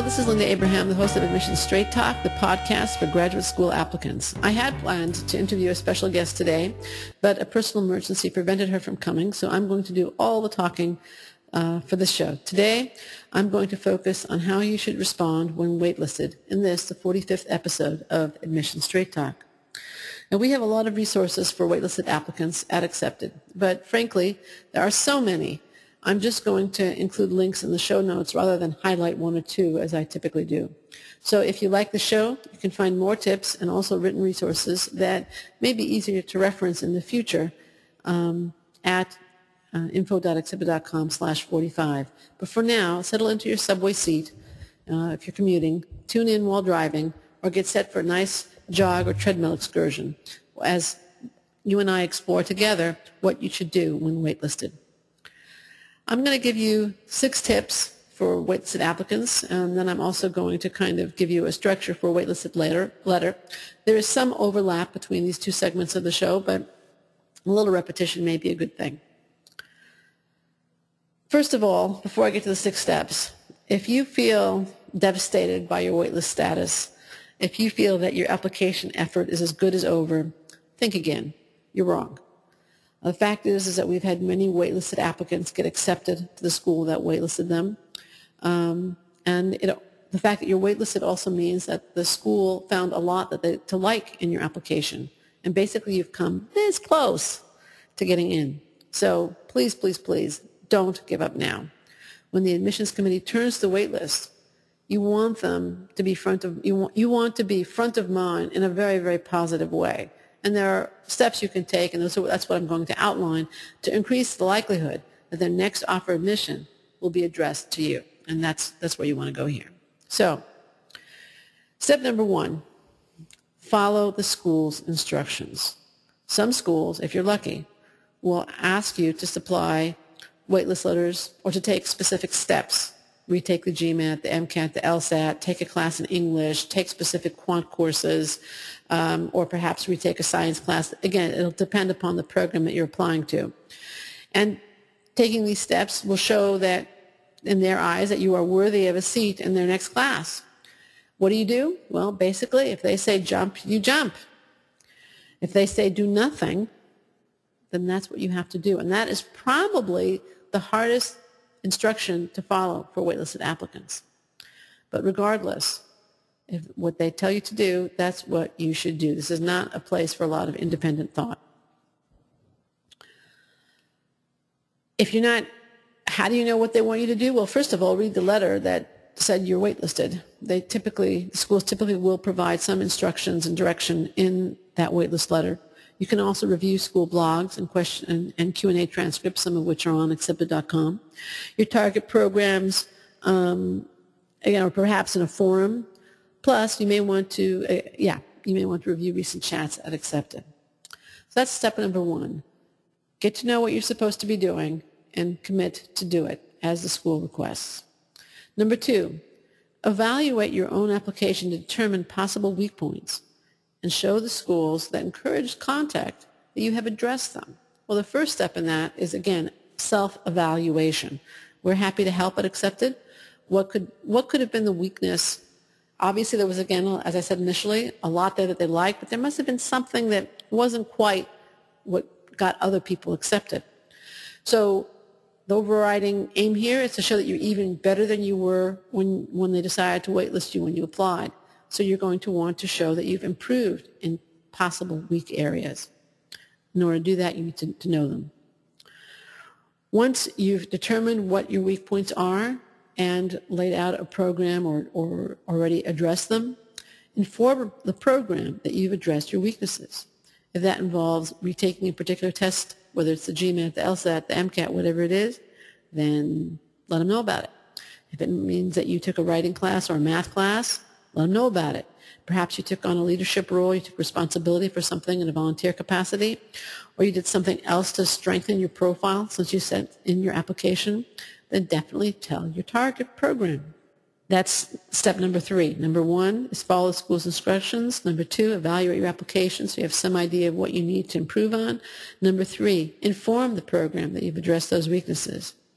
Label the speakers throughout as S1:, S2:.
S1: this is Linda Abraham, the host of Admissions Straight Talk, the podcast for graduate school applicants. I had planned to interview a special guest today, but a personal emergency prevented her from coming, so I'm going to do all the talking for this show. Today, I'm going to focus on how you should respond when waitlisted in this, the 45th episode of Admissions Straight Talk. Now, we have a lot of resources for waitlisted applicants at Accepted, but frankly, there are so many. I'm just going to include links in the show notes rather than highlight one or two as I typically do. So if you like the show, you can find more tips and also written resources that may be easier to reference in the future at info.accepted.com/45. But for now, settle into your subway seat if you're commuting, tune in while driving, or get set for a nice jog or treadmill excursion as you and I explore together what you should do when waitlisted. I'm going to give you 6 tips for waitlisted applicants, and then I'm also going to kind of give you a structure for a waitlisted letter. There is some overlap between these two segments of the show, but a little repetition may be a good thing. First of all, before I get to the 6 steps, if you feel devastated by your waitlist status, if you feel that your application effort is as good as over, think again. You're wrong. The fact is that we've had many waitlisted applicants get accepted to the school that waitlisted them. The fact that you're waitlisted also means that the school found a lot to like in your application. And basically you've come this close to getting in. So please, please, please don't give up now. When the admissions committee turns the waitlist, you want them to be front of mind in a very, very positive way. And there are steps you can take, and that's what I'm going to outline, to increase the likelihood that their next offer admission will be addressed to you. And that's where you want to go here. So, step number 1, follow the school's instructions. Some schools, if you're lucky, will ask you to supply waitlist letters or to take specific steps. Retake the GMAT, the MCAT, the LSAT, take a class in English, take specific quant courses, or perhaps retake a science class. Again, it'll depend upon the program that you're applying to. And taking these steps will show that, in their eyes, that you are worthy of a seat in their next class. What do? Well, basically, if they say jump, you jump. If they say do nothing, then that's what you have to do. And that is probably the hardest instruction to follow for waitlisted applicants. But regardless, if what they tell you to do, that's what you should do. This is not a place for a lot of independent thought. If you're not, how do you know what they want you to do? Well, first of all, read the letter that said you're waitlisted. The schools typically will provide some instructions and direction in that waitlist letter. You can also review school blogs and Q&A transcripts, some of which are on accepted.com. Your target programs, or perhaps in a forum. Plus, you may want to review recent chats at Accepted. So that's step number 1. Get to know what you're supposed to be doing and commit to do it as the school requests. Number 2, evaluate your own application to determine possible weak points and show the schools that encourage contact that you have addressed them. Well, the first step in that is, again, self-evaluation. We're happy to help at Accepted. What could have been the weakness? Obviously, there was, again, as I said initially, a lot there that they liked, but there must have been something that wasn't quite what got other people accepted. So the overriding aim here is to show that you're even better than you were when they decided to waitlist you when you applied. So you're going to want to show that you've improved in possible weak areas. In order to do that, you need to know them. Once you've determined what your weak points are and laid out a program or already addressed them, inform the program that you've addressed your weaknesses. If that involves retaking a particular test, whether it's the GMAT, the LSAT, the MCAT, whatever it is, then let them know about it. If it means that you took a writing class or a math class, let them know about it. Perhaps you took on a leadership role, you took responsibility for something in a volunteer capacity, or you did something else to strengthen your profile since you sent in your application, then definitely tell your target program. That's step number 3. Number 1 is follow the school's instructions. Number 2, evaluate your application so you have some idea of what you need to improve on. Number 3, inform the program that you've addressed those weaknesses.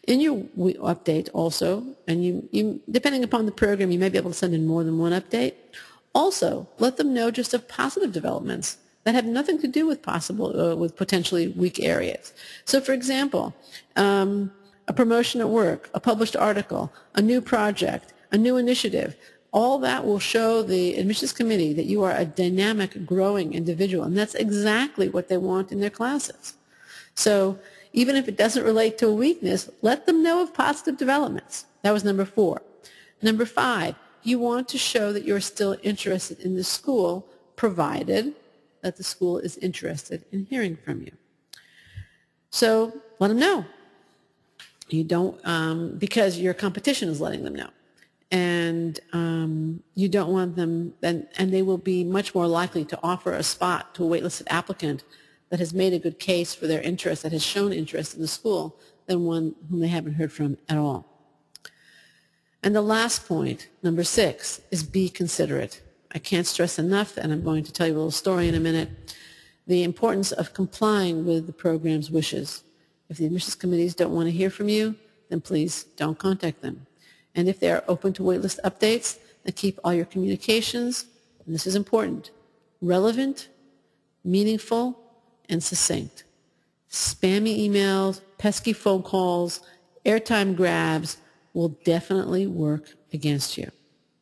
S1: In your update also, and you depending upon the program, you may be able to send in more than one update. Also, let them know just of positive developments that have nothing to do with with potentially weak areas. So, for example, a promotion at work, a published article, a new project, a new initiative, all that will show the admissions committee that you are a dynamic, growing individual, and that's exactly what they want in their classes. So even if it doesn't relate to a weakness, let them know of positive developments. That was number 4. Number 5, you want to show that you're still interested in the school, provided that the school is interested in hearing from you. So let them know. You don't, because your competition is letting them know. And you don't want them, and they will be much more likely to offer a spot to a waitlisted applicant that has made a good case for their interest, that has shown interest in the school, than one whom they haven't heard from at all. And the last point, number 6, is be considerate. I can't stress enough, and I'm going to tell you a little story in a minute, the importance of complying with the program's wishes. If the admissions committees don't want to hear from you, then please don't contact them. And if they are open to waitlist updates, then keep all your communications, and this is important, relevant, meaningful, and succinct. Spammy emails, pesky phone calls, airtime grabs will definitely work against you.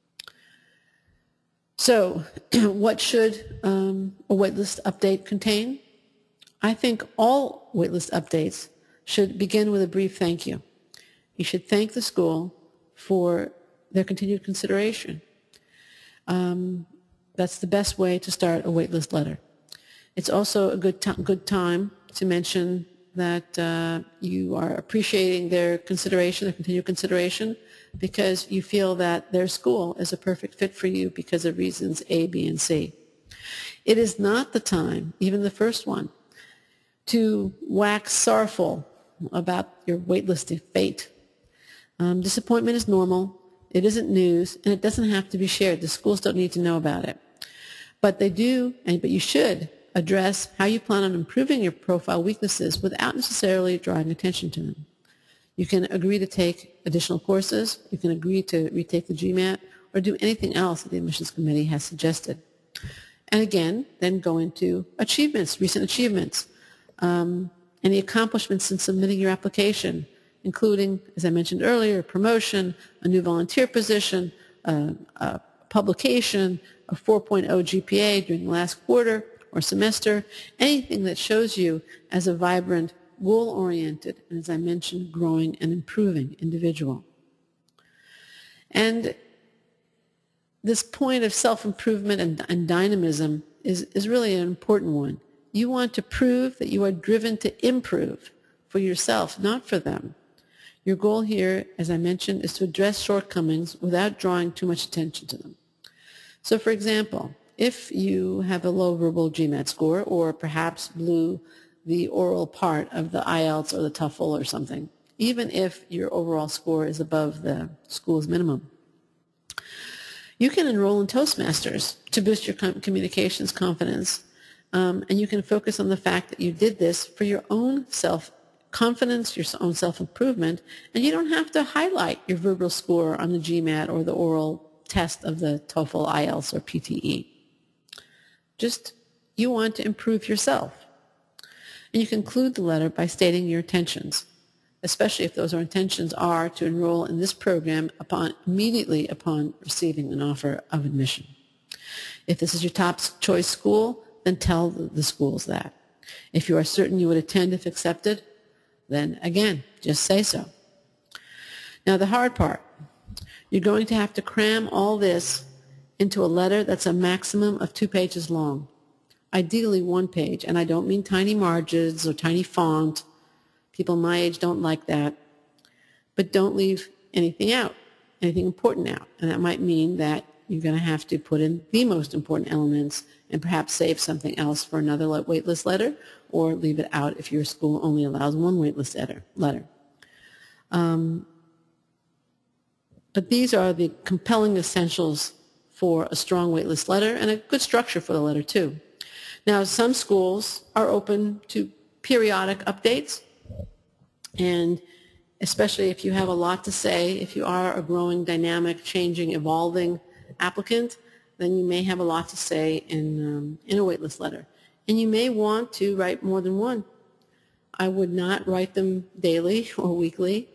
S1: So what should a waitlist update contain? I think all waitlist updates should begin with a brief thank you. You should thank the school for their continued consideration. That's the best way to start a waitlist letter. It's also a good time to mention that you are appreciating their consideration, their continued consideration, because you feel that their school is a perfect fit for you because of reasons A, B, and C. It is not the time, even the first one, to wax sorrowful about your waitlisted fate. Disappointment is normal. It isn't news, and it doesn't have to be shared. The schools don't need to know about it. But they do, but you should address how you plan on improving your profile weaknesses without necessarily drawing attention to them. You can agree to take additional courses. You can agree to retake the GMAT or do anything else that the admissions committee has suggested. And again, then go into achievements, recent achievements, any accomplishments in submitting your application, including, as I mentioned earlier, a promotion, a new volunteer position, a publication, a 4.0 GPA during the last quarter or semester, anything that shows you as a vibrant, goal-oriented, and as I mentioned, growing and improving individual. And this point of self-improvement and dynamism is really an important one. You want to prove that you are driven to improve for yourself, not for them. Your goal here, as I mentioned, is to address shortcomings without drawing too much attention to them. So, for example, if you have a low verbal GMAT score or perhaps blew the oral part of the IELTS or the TOEFL or something, even if your overall score is above the school's minimum, you can enroll in Toastmasters to boost your communications confidence, and you can focus on the fact that you did this for your own self-confidence, your own self-improvement, and you don't have to highlight your verbal score on the GMAT or the oral test of the TOEFL, IELTS, or PTE. Just, you want to improve yourself. And you conclude the letter by stating your intentions, especially if those intentions are to enroll in this program immediately upon receiving an offer of admission. If this is your top choice school, then tell the schools that. If you are certain you would attend if accepted, then again, just say so. Now the hard part, you're going to have to cram all this into a letter that's a maximum of 2 pages long. Ideally 1 page, and I don't mean tiny margins or tiny font. People my age don't like that. But don't leave anything out, anything important out. And that might mean that you're going to have to put in the most important elements and perhaps save something else for another waitlist letter, or leave it out if your school only allows 1 waitlist letter. But these are the compelling essentials for a strong waitlist letter and a good structure for the letter too. Now, some schools are open to periodic updates, and especially if you have a lot to say. If you are a growing, dynamic, changing, evolving applicant, then you may have a lot to say in a waitlist letter. And you may want to write more than one. I would not write them daily or weekly.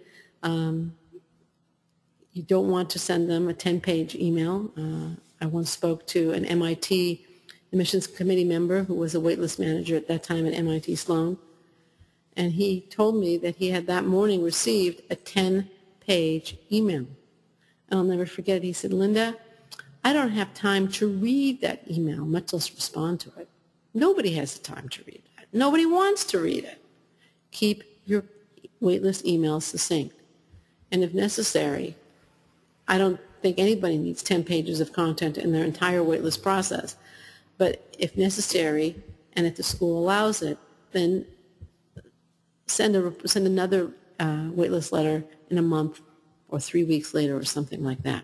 S1: You don't want to send them a 10-page email. I once spoke to an MIT admissions committee member who was a waitlist manager at that time at MIT Sloan, and he told me that he had that morning received a 10-page email. And I'll never forget it. He said, "Linda, I don't have time to read that email, much less respond to it." Nobody has the time to read that. Nobody wants to read it. Keep your waitlist emails succinct. And if necessary, I don't think anybody needs 10 pages of content in their entire waitlist process. But if necessary, and if the school allows it, then send another waitlist letter in a month or 3 weeks later or something like that.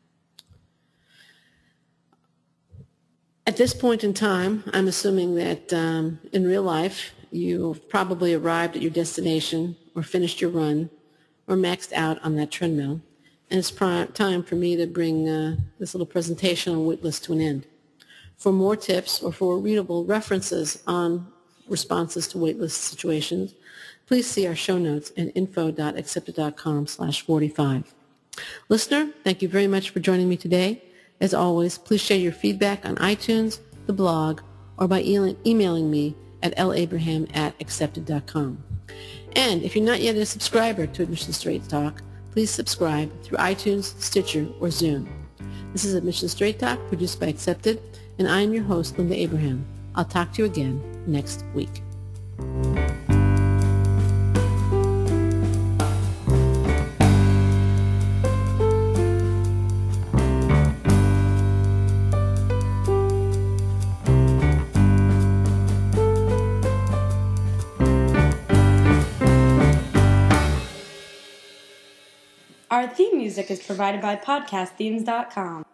S1: At this point in time, I'm assuming that in real life, you've probably arrived at your destination or finished your run or maxed out on that treadmill. And it's time for me to bring this little presentation on waitlist to an end. For more tips or for readable references on responses to waitlist situations, please see our show notes at info.accepted.com/45. Listener, thank you very much for joining me today. As always, please share your feedback on iTunes, the blog, or by emailing me at labraham@accepted.com. And if you're not yet a subscriber to Admissions Straight Talk, please subscribe through iTunes, Stitcher, or Zune. This is Admissions Straight Talk, produced by Accepted, and I am your host, Linda Abraham. I'll talk to you again next week.
S2: Our theme music is provided by podcastthemes.com.